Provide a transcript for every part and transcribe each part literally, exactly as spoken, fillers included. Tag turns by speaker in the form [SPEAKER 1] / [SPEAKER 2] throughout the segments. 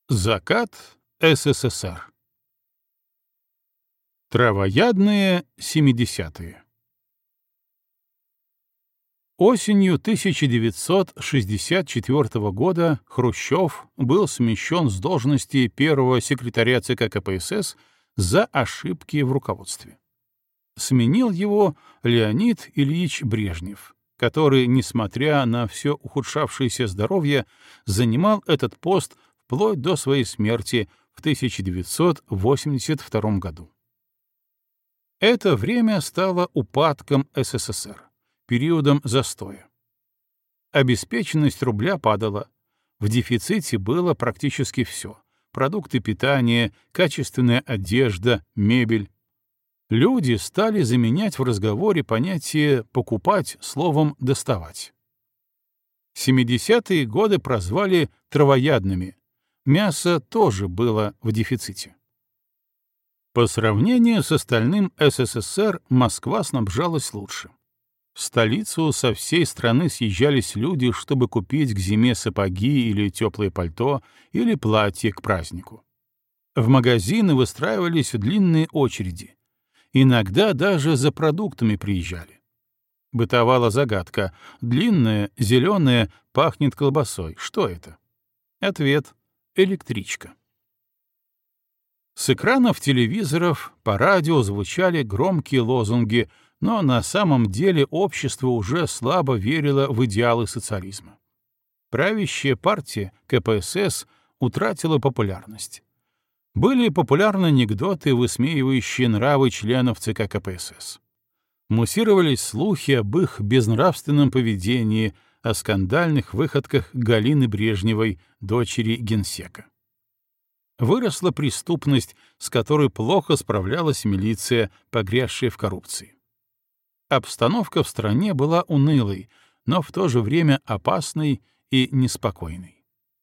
[SPEAKER 1] Закат СССР. Травоядные семидесятые. Осенью тысяча девятьсот шестьдесят четвёртого года Хрущев был смещен с должности первого секретаря ЦК КПСС за ошибки в руководстве. Сменил его Леонид Ильич Брежнев, который, несмотря на все ухудшавшееся здоровье, занимал этот пост вплоть до своей смерти в тысяча девятьсот восемьдесят втором году. Это время стало упадком СССР, периодом застоя. Обеспеченность рубля падала, в дефиците было практически все — продукты питания, качественная одежда, мебель. Люди стали заменять в разговоре понятие «покупать» словом «доставать». семидесятые годы прозвали травоядными. Мясо тоже было в дефиците. По сравнению с остальным СССР Москва снабжалась лучше. В столицу со всей страны съезжались люди, чтобы купить к зиме сапоги или теплое пальто, или платье к празднику. В магазины выстраивались длинные очереди. Иногда даже за продуктами приезжали. Бытовала загадка: длинная, зеленая, пахнет колбасой. Что это? Ответ — электричка. С экранов телевизоров по радио звучали громкие лозунги, но на самом деле общество уже слабо верило в идеалы социализма. Правящая партия КПСС утратила популярность. Были популярны анекдоты, высмеивающие нравы членов ЦК КПСС. Муссировались слухи об их безнравственном поведении, о скандальных выходках Галины Брежневой, дочери генсека. Выросла преступность, с которой плохо справлялась милиция, погрязшая в коррупции. Обстановка в стране была унылой, но в то же время опасной и неспокойной.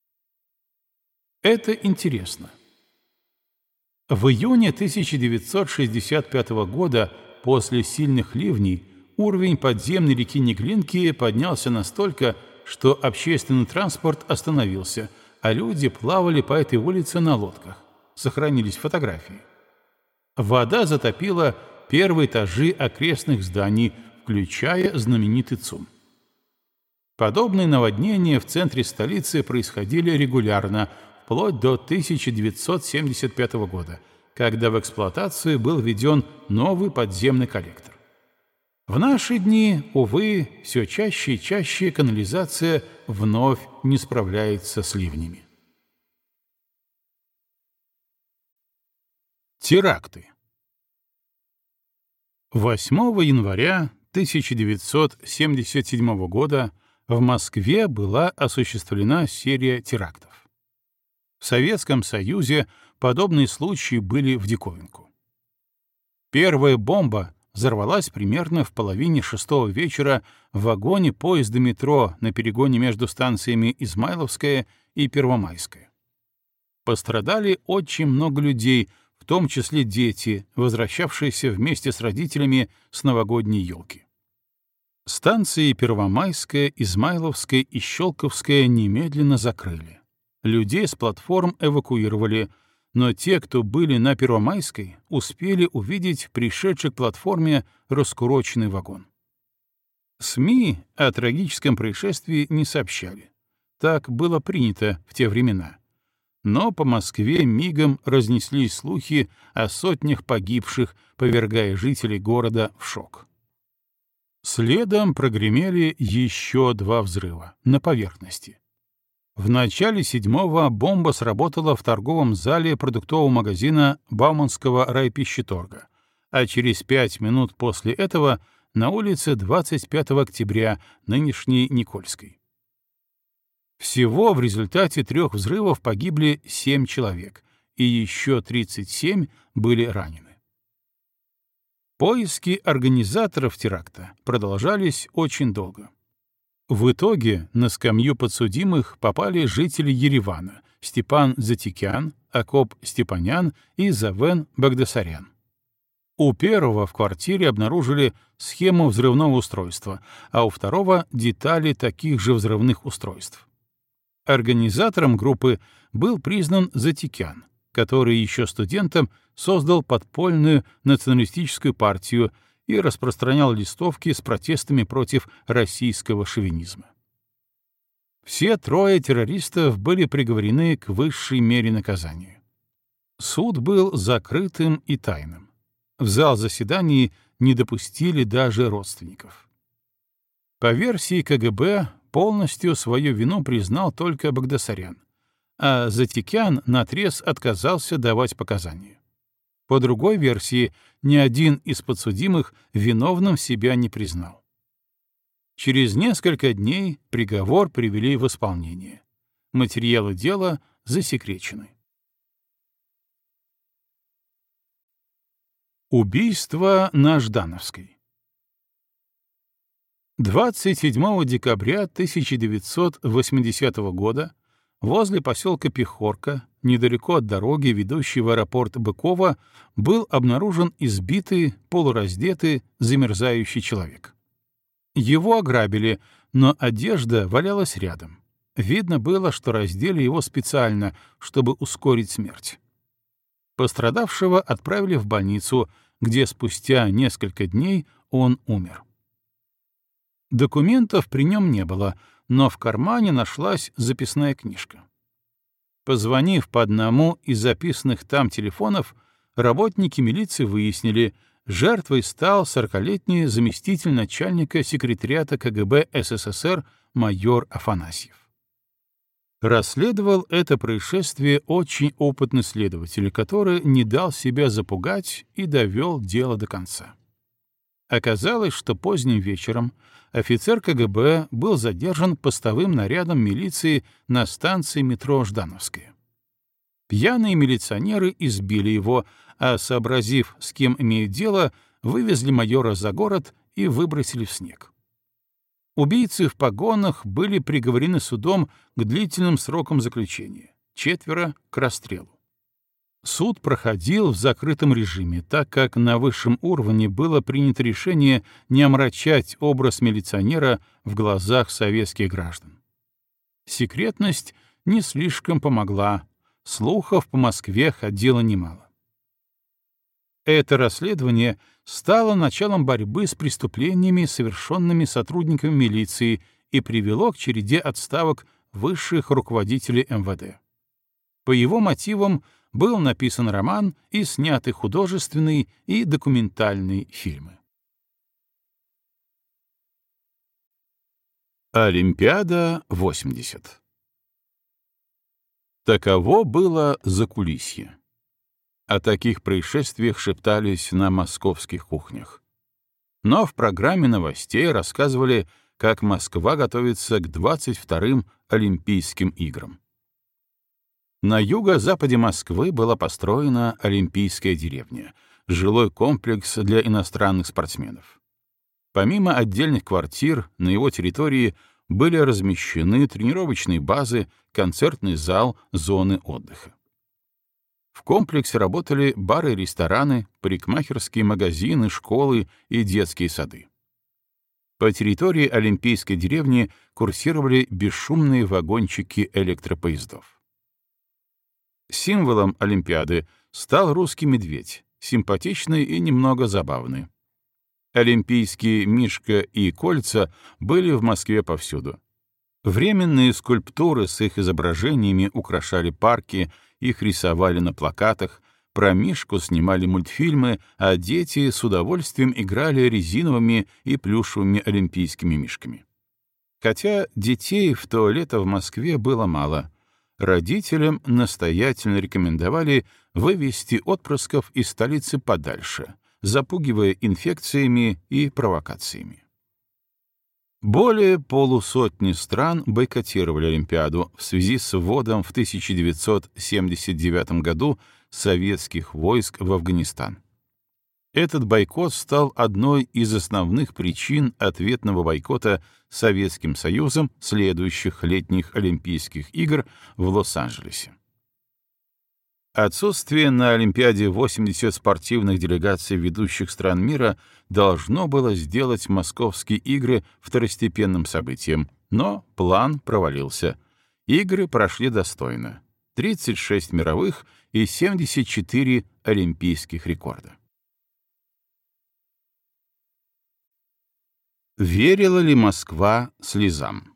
[SPEAKER 1] Это интересно. В июне тысяча девятьсот шестьдесят пятого года, после сильных ливней, уровень подземной реки Неглинки поднялся настолько, что общественный транспорт остановился, а люди плавали по этой улице на лодках. Сохранились фотографии. Вода затопила первые этажи окрестных зданий, включая знаменитый ЦУМ. Подобные наводнения в центре столицы происходили регулярно, вплоть до тысяча девятьсот семьдесят пятого года, когда в эксплуатацию был введен новый подземный коллектор. В наши дни, увы, все чаще и чаще канализация вновь не справляется с ливнями. Теракты. восьмого января тысяча девятьсот семьдесят седьмого года в Москве была осуществлена серия терактов. В Советском Союзе подобные случаи были в диковинку. Первая бомба взорвалась примерно в половине шестого вечера в вагоне поезда метро на перегоне между станциями Измайловская и Первомайская. Пострадали очень много людей, в том числе дети, возвращавшиеся вместе с родителями с новогодней елки. Станции Первомайская, Измайловская и Щелковская немедленно закрыли. Людей с платформ эвакуировали, но те, кто были на Первомайской, успели увидеть пришедший к платформе раскуроченный вагон. СМИ о трагическом происшествии не сообщали. Так было принято в те времена. Но по Москве мигом разнеслись слухи о сотнях погибших, повергая жителей города в шок. Следом прогремели еще два взрыва на поверхности. В начале седьмого бомба сработала в торговом зале продуктового магазина Бауманского райпищеторга, а через пять минут после этого на улице двадцать пятого октября нынешней Никольской. Всего в результате трех взрывов погибли семь человек, и еще тридцать семь были ранены. Поиски организаторов теракта продолжались очень долго. В итоге на скамью подсудимых попали жители Еревана Степан Затикян, Акоп Степанян и Завен Багдасарян. У первого в квартире обнаружили схему взрывного устройства, а у второго — детали таких же взрывных устройств. Организатором группы был признан Затикян, который еще студентом создал подпольную националистическую партию и распространял листовки с протестами против российского шовинизма. Все трое террористов были приговорены к высшей мере наказания. Суд был закрытым и тайным. В зал заседаний не допустили даже родственников. По версии ка гэ бэ, полностью свою вину признал только Багдасарян, а Затикян наотрез отказался давать показания. По другой версии, ни один из подсудимых виновным себя не признал. Через несколько дней приговор привели в исполнение. Материалы дела засекречены. Убийство на Ждановской. двадцать седьмого декабря тысяча девятьсот восьмидесятого года возле поселка Пехорка, недалеко от дороги, ведущей в аэропорт Быково, был обнаружен избитый, полураздетый, замерзающий человек. Его ограбили, но одежда валялась рядом. Видно было, что раздели его специально, чтобы ускорить смерть. Пострадавшего отправили в больницу, где спустя несколько дней он умер. Документов при нем не было, но в кармане нашлась записная книжка. Позвонив по одному из записанных там телефонов, работники милиции выяснили, жертвой стал сорокалетний заместитель начальника секретариата ка гэ бэ эс эс эс эр майор Афанасьев. Расследовал это происшествие очень опытный следователь, который не дал себя запугать и довел дело до конца. Оказалось, что поздним вечером офицер ка гэ бэ был задержан постовым нарядом милиции на станции метро Ждановская. Пьяные милиционеры избили его, а, сообразив, с кем имеют дело, вывезли майора за город и выбросили в снег. Убийцы в погонах были приговорены судом к длительным срокам заключения, четверо — к расстрелу. Суд проходил в закрытом режиме, так как на высшем уровне было принято решение не омрачать образ милиционера в глазах советских граждан. Секретность не слишком помогла, слухов по Москве ходило немало. Это расследование стало началом борьбы с преступлениями, совершенными сотрудниками милиции, и привело к череде отставок высших руководителей эм вэ дэ. По его мотивам был написан роман и сняты художественные и документальные фильмы. Олимпиада восемьдесят. Таково было закулисье. О таких происшествиях шептались на московских кухнях. Но в программе новостей рассказывали, как Москва готовится к двадцать вторым Олимпийским играм. На юго-западе Москвы была построена Олимпийская деревня, жилой комплекс для иностранных спортсменов. Помимо отдельных квартир, на его территории были размещены тренировочные базы, концертный зал, зоны отдыха. В комплексе работали бары и рестораны, парикмахерские магазины, школы и детские сады. По территории Олимпийской деревни курсировали бесшумные вагончики электропоездов. Символом Олимпиады стал русский медведь, симпатичный и немного забавный. Олимпийские мишка и кольца были в Москве повсюду. Временные скульптуры с их изображениями украшали парки, их рисовали на плакатах, про мишку снимали мультфильмы, а дети с удовольствием играли резиновыми и плюшевыми олимпийскими мишками. Хотя детей в то лето в Москве было мало, родителям настоятельно рекомендовали вывести отпрысков из столицы подальше, запугивая инфекциями и провокациями. Более полусотни стран бойкотировали Олимпиаду в связи с вводом в тысяча девятьсот семьдесят девятом году советских войск в Афганистан. Этот бойкот стал одной из основных причин ответного бойкота Советским Союзом следующих летних Олимпийских игр в Лос-Анджелесе. Отсутствие на Олимпиаде восемьдесят спортивных делегаций ведущих стран мира должно было сделать московские игры второстепенным событием, но план провалился, Игры прошли достойно. тридцать шесть мировых и семьдесят четыре олимпийских рекорда. Верила ли Москва слезам?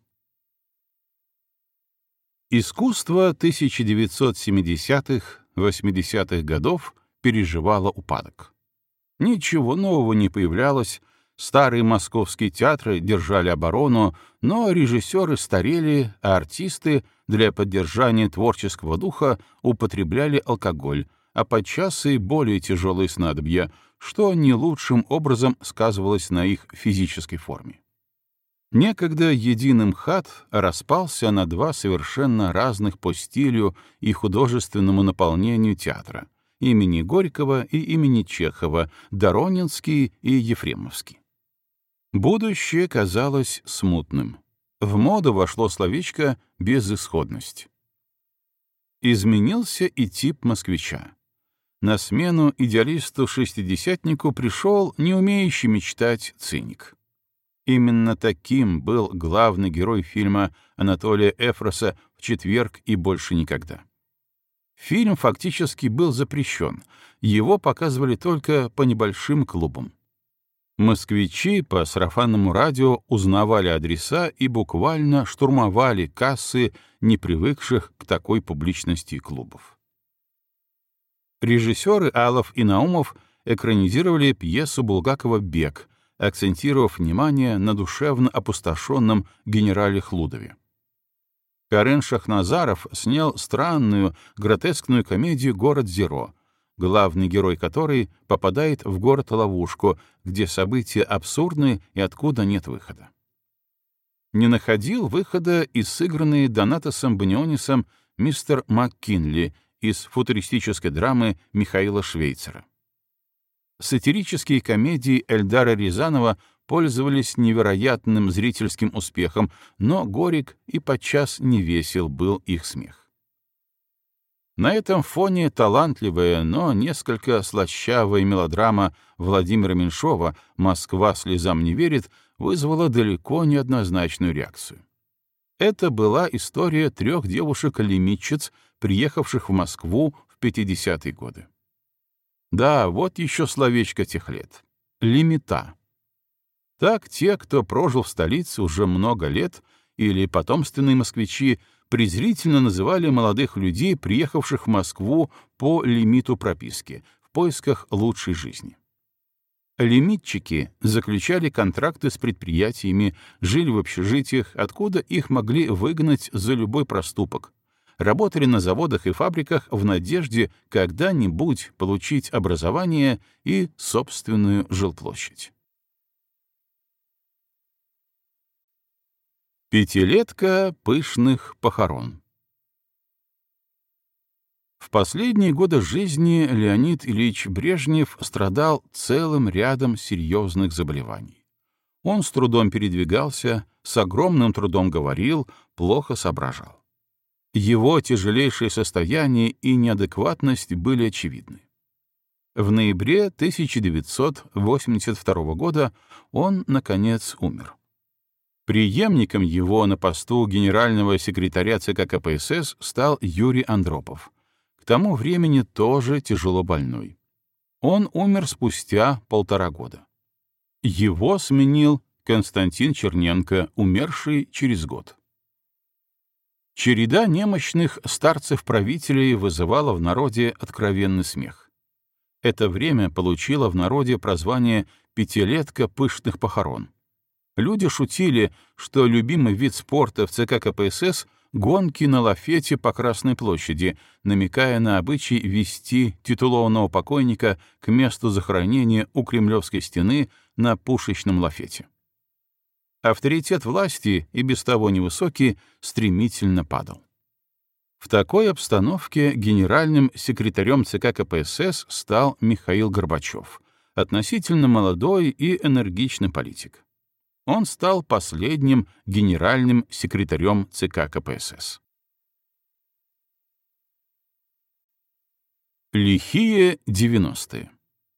[SPEAKER 1] Искусство тысяча девятьсот семидесятых-восьмидесятых годов переживало упадок. Ничего нового не появлялось, старые московские театры держали оборону, но режиссеры старели, а артисты для поддержания творческого духа употребляли алкоголь, а подчас и более тяжелые снадобья, что не лучшим образом сказывалось на их физической форме. Некогда единый МХАТ распался на два совершенно разных по стилю и художественному наполнению театра — имени Горького и имени Чехова, Доронинский и Ефремовский. Будущее казалось смутным. В моду вошло словечко «безысходность». Изменился и тип москвича. На смену идеалисту-шестидесятнику пришел не умеющий мечтать циник. Именно таким был главный герой фильма Анатолия Эфроса «В четверг и больше никогда». Фильм фактически был запрещен, его показывали только по небольшим клубам. Москвичи по сарафанному радио узнавали адреса и буквально штурмовали кассы непривыкших к такой публичности клубов. Режиссеры Алов и Наумов экранизировали пьесу Булгакова «Бег», акцентировав внимание на душевно опустошенном генерале Хлудове. Карен Шахназаров снял странную, гротескную комедию «Город Зеро», главный герой которой попадает в город-ловушку, где события абсурдны и откуда нет выхода. Не находил выхода и сыгранный Донатасом Банионисом мистер МакКинли из футуристической драмы Михаила Швейцера. Сатирические комедии Эльдара Рязанова пользовались невероятным зрительским успехом, но горек и подчас невесел был их смех. На этом фоне талантливая, но несколько слащавая мелодрама Владимира Меньшова «Москва слезам не верит» вызвала далеко не однозначную реакцию. Это была история трех девушек-лимитчиц, приехавших в Москву в пятидесятые годы. Да, вот еще словечко тех лет — лимита. Так те, кто прожил в столице уже много лет, или потомственные москвичи, презрительно называли молодых людей, приехавших в Москву по лимиту прописки, в поисках лучшей жизни. Лимитчики заключали контракты с предприятиями, жили в общежитиях, откуда их могли выгнать за любой проступок, работали на заводах и фабриках в надежде когда-нибудь получить образование и собственную жилплощадь. Пятилетка пышных похорон. В последние годы жизни Леонид Ильич Брежнев страдал целым рядом серьезных заболеваний. Он с трудом передвигался, с огромным трудом говорил, плохо соображал. Его тяжелейшее состояние и неадекватность были очевидны. В ноябре тысяча девятьсот восемьдесят второго года он, наконец, умер. Преемником его на посту генерального секретаря ЦК КПСС стал Юрий Андропов, к тому времени тоже тяжело больной. Он умер спустя полтора года. Его сменил Константин Черненко, умерший через год. Череда немощных старцев-правителей вызывала в народе откровенный смех. Это время получило в народе прозвание «пятилетка пышных похорон». Люди шутили, что любимый вид спорта в ЦК КПСС — гонки на лафете по Красной площади, намекая на обычай вести титулованного покойника к месту захоронения у Кремлевской стены на пушечном лафете. Авторитет власти, и без того невысокий, стремительно падал. В такой обстановке генеральным секретарем ЦК КПСС стал Михаил Горбачев, относительно молодой и энергичный политик. Он стал последним генеральным секретарем ЦК КПСС. Лихие девяностые.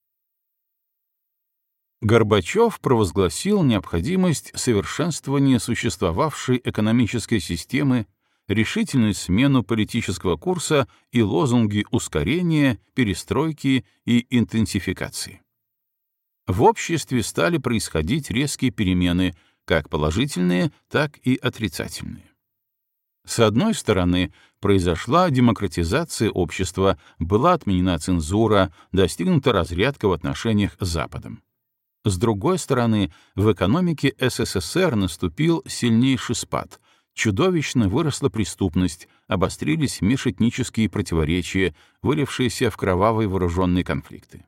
[SPEAKER 1] Горбачев провозгласил необходимость совершенствования существовавшей экономической системы, решительную смену политического курса и лозунги ускорения, перестройки и интенсификации. В обществе стали происходить резкие перемены, как положительные, так и отрицательные. С одной стороны, произошла демократизация общества, была отменена цензура, достигнута разрядка в отношениях с Западом. С другой стороны, в экономике СССР наступил сильнейший спад, чудовищно выросла преступность, обострились межэтнические противоречия, вылившиеся в кровавые вооруженные конфликты.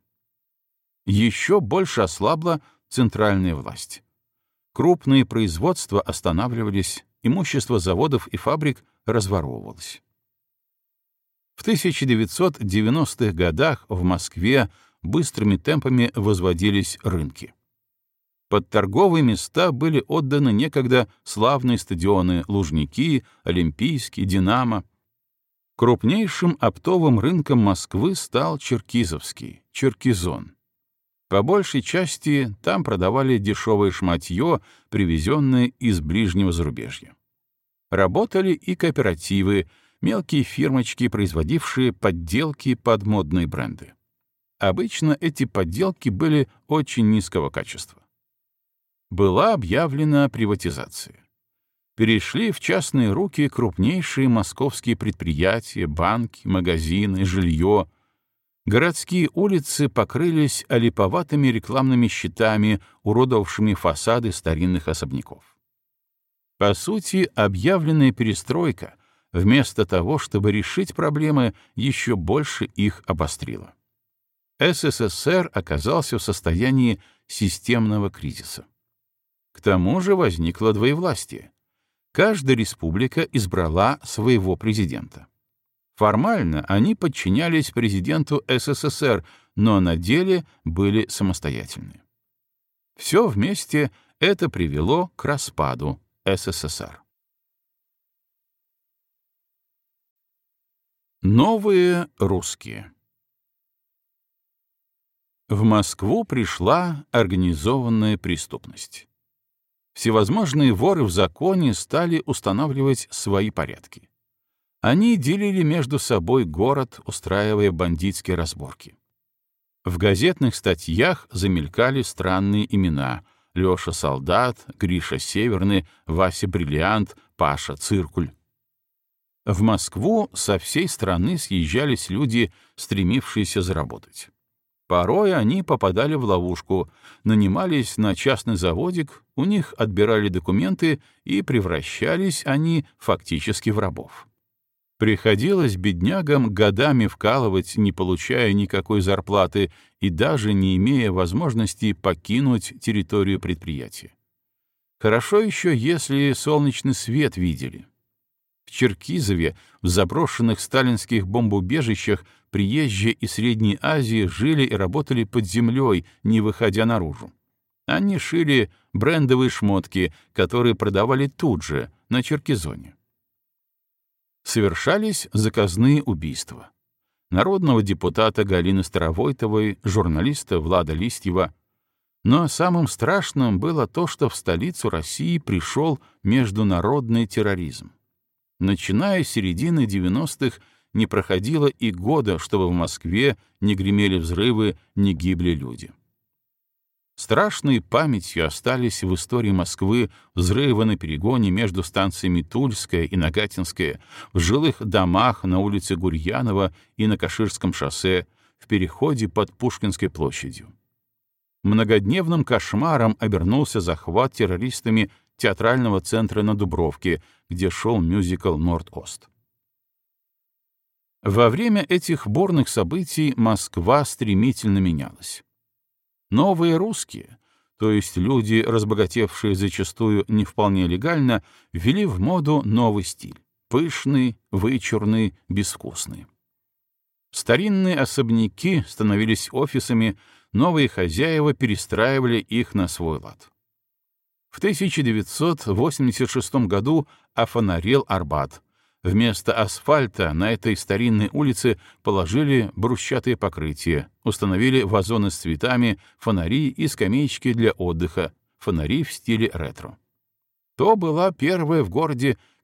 [SPEAKER 1] Еще больше ослабла центральная власть. Крупные производства останавливались, имущество заводов и фабрик разворовывалось. В тысяча девятьсот девяностых годах в Москве быстрыми темпами возводились рынки. Под торговые места были отданы некогда славные стадионы Лужники, Олимпийский, Динамо. Крупнейшим оптовым рынком Москвы стал Черкизовский, Черкизон. По большей части там продавали дешевое шматье, привезенное из ближнего зарубежья. Работали и кооперативы, мелкие фирмочки, производившие подделки под модные бренды. Обычно эти подделки были очень низкого качества. Была объявлена приватизация. Перешли в частные руки крупнейшие московские предприятия, банки, магазины, жилье. Городские улицы покрылись олиповатыми рекламными щитами, уродовавшими фасады старинных особняков. По сути, объявленная перестройка, вместо того, чтобы решить проблемы, еще больше их обострила. СССР оказался в состоянии системного кризиса. К тому же возникло двоевластие. Каждая республика избрала своего президента. Формально они подчинялись президенту СССР, но на деле были самостоятельны. Все вместе это привело к распаду СССР. Новые русские. В Москву пришла организованная преступность. Всевозможные воры в законе стали устанавливать свои порядки. Они делили между собой город, устраивая бандитские разборки. В газетных статьях замелькали странные имена: Лёша Солдат, Гриша Северный, Вася Бриллиант, Паша Циркуль. В Москву со всей страны съезжались люди, стремившиеся заработать. Порой они попадали в ловушку, нанимались на частный заводик, у них отбирали документы, и превращались они фактически в рабов. Приходилось беднягам годами вкалывать, не получая никакой зарплаты и даже не имея возможности покинуть территорию предприятия. Хорошо еще, если солнечный свет видели. В Черкизове, в заброшенных сталинских бомбоубежищах, приезжие из Средней Азии жили и работали под землей, не выходя наружу. Они шили брендовые шмотки, которые продавали тут же, на Черкизоне. Совершались заказные убийства. Народного депутата Галины Старовойтовой, журналиста Влада Листьева. Но самым страшным было то, что в столицу России пришел международный терроризм. Начиная с середины девяностых не проходило и года, чтобы в Москве не гремели взрывы, не гибли люди. Страшной памятью остались в истории Москвы взрывы на перегоне между станциями Тульская и Нагатинская, в жилых домах на улице Гурьянова и на Каширском шоссе, в переходе под Пушкинской площадью. Многодневным кошмаром обернулся захват террористами театрального центра на Дубровке, где шел мюзикл «Норд-Ост». Во время этих бурных событий Москва стремительно менялась. Новые русские, то есть люди, разбогатевшие зачастую не вполне легально, ввели в моду новый стиль — пышный, вычурный, безвкусный. Старинные особняки становились офисами, новые хозяева перестраивали их на свой лад. В тысяча девятьсот восемьдесят шестом году офонарел Арбат. Вместо асфальта на этой старинной улице положили брусчатые покрытия, установили вазоны с цветами, фонари и скамеечки для отдыха, фонари в стиле ретро. То была первая в городе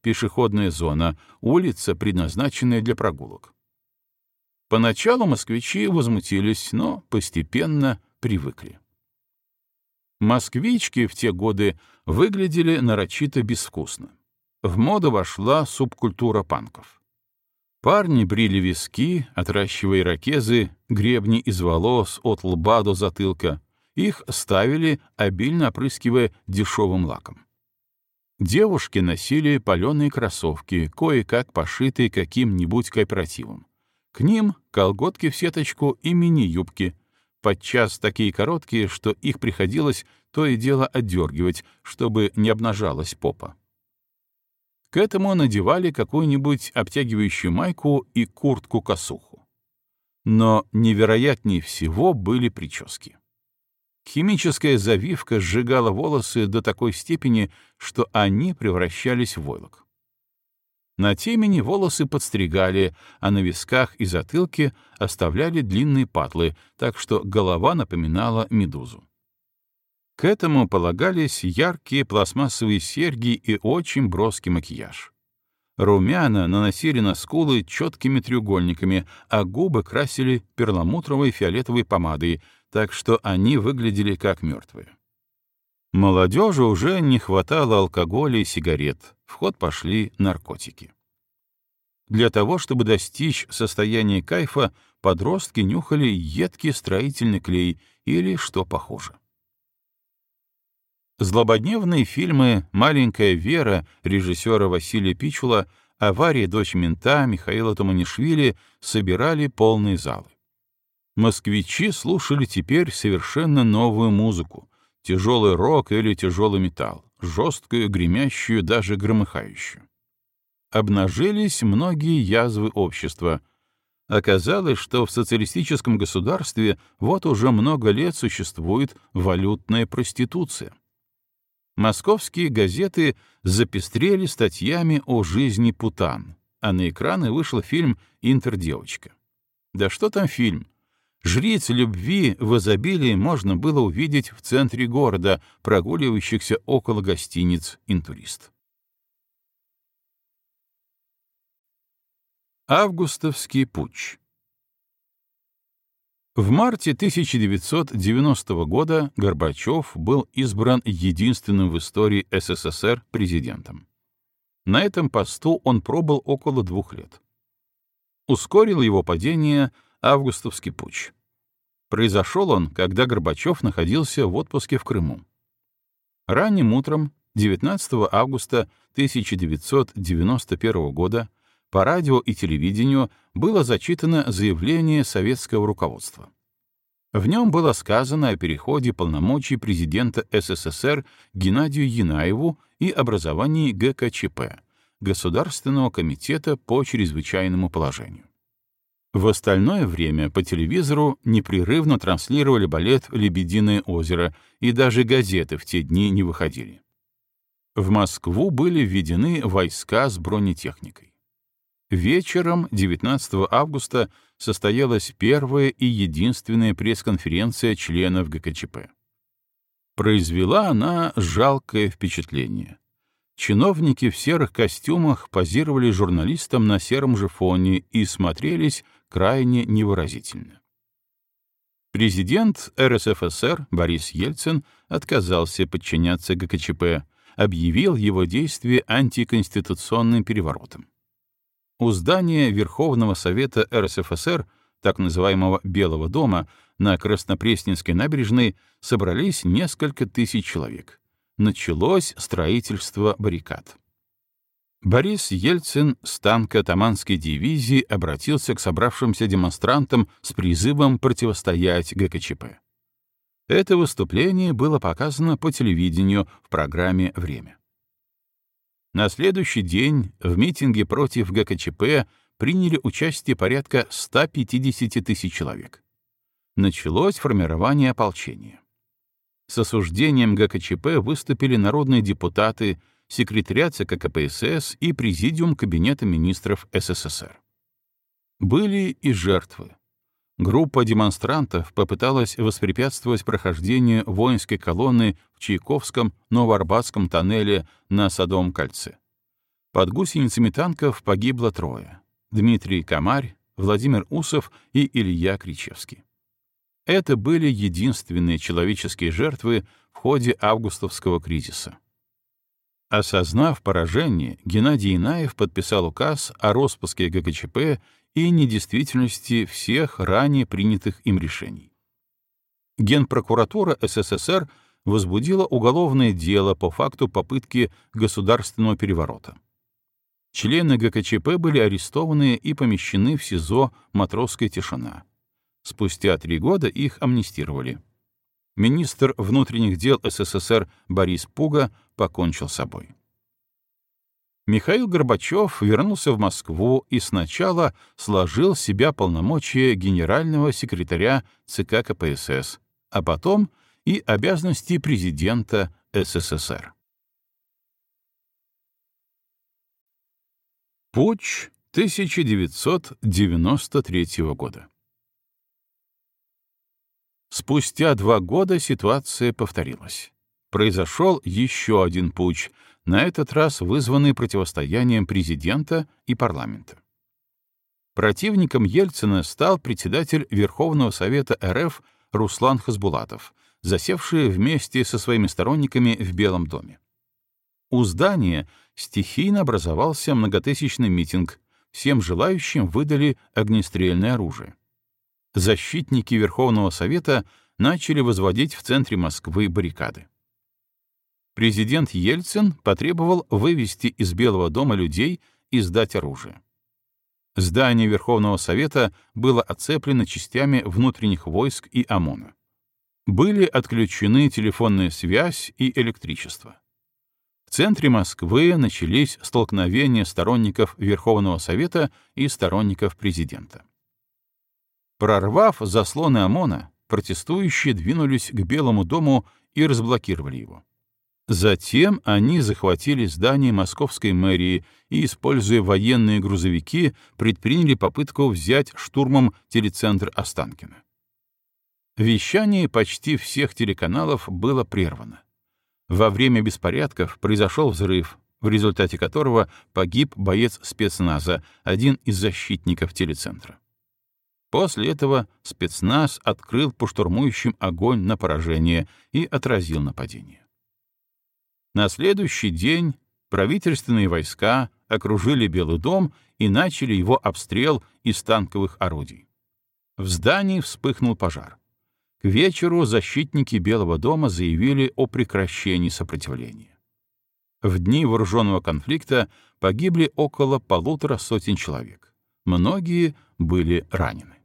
[SPEAKER 1] пешеходная зона, улица, предназначенная для прогулок. Поначалу москвичи возмутились, но постепенно привыкли. Москвички в те годы выглядели нарочито безвкусно. В моду вошла субкультура панков. Парни брили виски, отращивая ирокезы, гребни из волос от лба до затылка. Их ставили, обильно опрыскивая дешевым лаком. Девушки носили паленые кроссовки, кое-как пошитые каким-нибудь кооперативом. К ним колготки в сеточку и мини-юбки, подчас такие короткие, что их приходилось то и дело отдергивать, чтобы не обнажалась попа. К этому надевали какую-нибудь обтягивающую майку и куртку-косуху. Но невероятнее всего были прически. Химическая завивка сжигала волосы до такой степени, что они превращались в войлок. На темени волосы подстригали, а на висках и затылке оставляли длинные патлы, так что голова напоминала медузу. К этому полагались яркие пластмассовые серьги и очень броский макияж. Румяна наносили на скулы четкими треугольниками, а губы красили перламутровой фиолетовой помадой, так что они выглядели как мертвые. Молодежи уже не хватало алкоголя и сигарет, в ход пошли наркотики. Для того, чтобы достичь состояния кайфа, подростки нюхали едкий строительный клей или что похоже. Злободневные фильмы «Маленькая Вера» режиссера Василия Пичула, «Авария. Дочь мента» Михаила Туманишвили собирали полные залы. Москвичи слушали теперь совершенно новую музыку — тяжелый рок или тяжелый металл, жесткую, гремящую, даже громыхающую. Обнажились многие язвы общества. Оказалось, что в социалистическом государстве вот уже много лет существует валютная проституция. Московские газеты запестрели статьями о жизни путан, а на экраны вышел фильм «Интердевочка». Да что там фильм? Жриц любви в изобилии можно было увидеть в центре города, прогуливающихся около гостиниц «Интурист». Августовский путч. В марте тысяча девятьсот девяностого года Горбачев был избран единственным в истории СССР президентом. На этом посту он пробыл около двух лет. Ускорил его падение августовский путч. Произошел он, когда Горбачев находился в отпуске в Крыму. Ранним утром девятнадцатого августа тысяча девятьсот девяносто первого года по радио и телевидению было зачитано заявление советского руководства. В нем было сказано о переходе полномочий президента СССР Геннадию Янаеву и образовании ГКЧП — Государственного комитета по чрезвычайному положению. В остальное время по телевизору непрерывно транслировали балет «Лебединое озеро», и даже газеты в те дни не выходили. В Москву были введены войска с бронетехникой. Вечером девятнадцатого августа состоялась первая и единственная пресс-конференция членов ГКЧП. Произвела она жалкое впечатление. Чиновники в серых костюмах позировали журналистам на сером же фоне и смотрелись крайне невыразительно. Президент РСФСР Борис Ельцин отказался подчиняться ГКЧП, объявил его действие антиконституционным переворотом. У здания Верховного Совета РСФСР, так называемого Белого дома, на Краснопресненской набережной собрались несколько тысяч человек. Началось строительство баррикад. Борис Ельцин с танка Таманской дивизии обратился к собравшимся демонстрантам с призывом противостоять ГКЧП. Это выступление было показано по телевидению в программе «Время». На следующий день в митинге против ГКЧП приняли участие порядка ста пятидесяти тысяч человек. Началось формирование ополчения. С осуждением ГКЧП выступили народные депутаты, секретариат ЦК КПСС и Президиум Кабинета министров СССР. Были и жертвы. Группа демонстрантов попыталась воспрепятствовать прохождению воинской колонны в Чайковском Новоарбатском тоннеле на Садовом кольце. Под гусеницами танков погибло трое — Дмитрий Комарь, Владимир Усов и Илья Кричевский. Это были единственные человеческие жертвы в ходе августовского кризиса. Осознав поражение, Геннадий Янаев подписал указ о распуске ГКЧП и недействительности всех ранее принятых им решений. Генпрокуратура СССР возбудила уголовное дело по факту попытки государственного переворота. Члены ГКЧП были арестованы и помещены в СИЗО «Матросская тишина». Спустя три года их амнистировали. Министр внутренних дел СССР Борис Пуга покончил с собой. Михаил Горбачев вернулся в Москву и сначала сложил в себя полномочия генерального секретаря ЦК КПСС, а потом и обязанности президента СССР. Путч тысяча девятьсот девяносто третьего года. Спустя два года ситуация повторилась. Произошел еще один путч, на этот раз вызванный противостоянием президента и парламента. Противником Ельцина стал председатель Верховного Совета РФ Руслан Хасбулатов, засевший вместе со своими сторонниками в Белом доме. У здания стихийно образовался многотысячный митинг, всем желающим выдали огнестрельное оружие. Защитники Верховного Совета начали возводить в центре Москвы баррикады. Президент Ельцин потребовал вывести из Белого дома людей и сдать оружие. Здание Верховного Совета было оцеплено частями внутренних войск и ОМОНа. Были отключены телефонная связь и электричество. В центре Москвы начались столкновения сторонников Верховного Совета и сторонников президента. Прорвав заслоны ОМОНа, протестующие двинулись к Белому дому и разблокировали его. Затем они захватили здание Московской мэрии и, используя военные грузовики, предприняли попытку взять штурмом телецентр Останкино. Вещание почти всех телеканалов было прервано. Во время беспорядков произошел взрыв, в результате которого погиб боец спецназа, один из защитников телецентра. После этого спецназ открыл по штурмующим огонь на поражение и отразил нападение. На следующий день правительственные войска окружили Белый дом и начали его обстрел из танковых орудий. В здании вспыхнул пожар. К вечеру защитники Белого дома заявили о прекращении сопротивления. В дни вооруженного конфликта погибли около полутора сотен человек. Многие были ранены.